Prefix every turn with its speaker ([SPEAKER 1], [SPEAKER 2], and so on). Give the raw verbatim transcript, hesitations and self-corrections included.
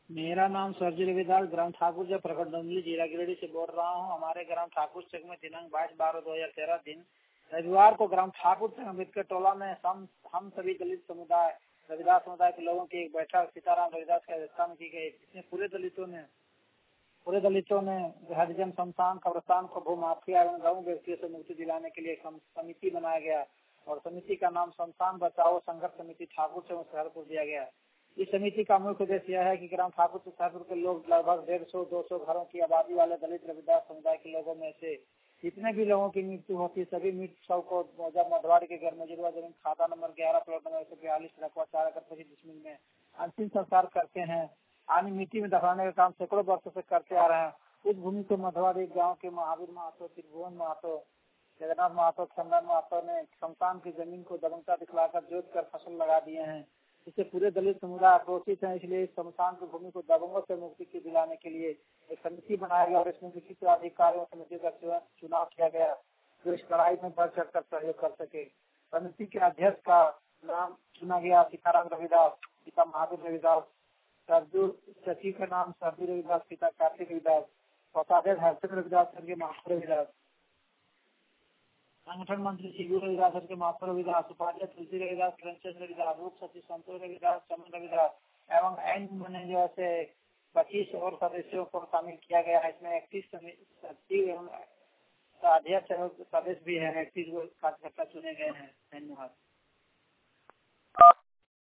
[SPEAKER 1] मेरा नाम सरजी रविदास ग्राम ठाकुर जब प्रखंड डुमली जिला गिरिडीह से बोल रहा हूँ। हमारे ग्राम ठाकुर चक में दिनांक बाईस बारह दो हजार तेरह दिन रविवार को ग्राम ठाकुर चक अम्बेडकर टोला में हम हम सभी दलित समुदाय रविदास समुदाय के लोगों की एक बैठक सीताराम रविदास की अध्यक्षता में की गई। इसमें पूरे दलितों ने पूरे दलितों ने हरिजन शमशान कब्रिस्तान को भूमाफिया एवं गऊ व्यक्तियों से मुक्ति दिलाने के लिए समिति बनाया गया और समिति का नाम शमशान बचाओ संघर्ष समिति ठाकुर चक शहरपुर दिया गया। इस समिति का मुख्य उद्देश्य यह है कि ग्राम ठाकुर चक शहरपुर के लोग लगभग डेढ़ सौ दो सौ घरों की आबादी वाले दलित रविदास समुदाय के लोगों में से जितने भी लोगों की मृत्यु होती है सभी मृत शव को मधवाड़ी के घर मौजूदा जमीन खाता नंबर ग्यारह प्लॉट नंबर एक सौ बयालीस रकबा चार एकड़ पच्चीस डिसमिल में अंतिम संस्कार करते हैं। आनी मिट्टी में दफनाने का काम सैकड़ों वर्षों से करते आ रहे हैं। उस भूमि को मधवाड़ी गाँव के महावीर महतो, त्रिभुवन महतो, जगन्नाथ महतो, चंदन महतो ने शमशान की जमीन को दबंगता दिखलाकर जोत कर फसल लगा दिए हैं। इससे पूरे दलित समुदाय आक्रोशित है। इसलिए इस शमशान की भूमि को दबंगों से मुक्ति की दिलाने के लिए एक समिति बनाया गया और इसमें विशिष्ट अधिकारियों समिति का चुनाव किया गया जो इस लड़ाई में बढ़ चढ़ कर सहयोग कर सके। समिति के अध्यक्ष का नाम चुना गया सीताराम रविदास, पिता महावीर रविदास, सचिव का नाम सरजी रविदास, पिता कार्तिक रविदास, कोषाध्यक्ष हर्षद रविदास के महापुर रविदास, संगठन मंत्री शिवू रविदास के महापुर रविदास, उपाध्यक्ष तुलसी रविदास, प्रेमचंद रविदास, रूप सचिव संतोष रविदास, चमन रविदास एवं एन मैनेजर से पच्चीस और सदस्यों को शामिल किया गया है। इसमें इकतीस सचिव एवं अध्यक्ष एवं सदस्य भी है। इकतीस कार्यकर्ता चुने गए हैं। धन्यवाद।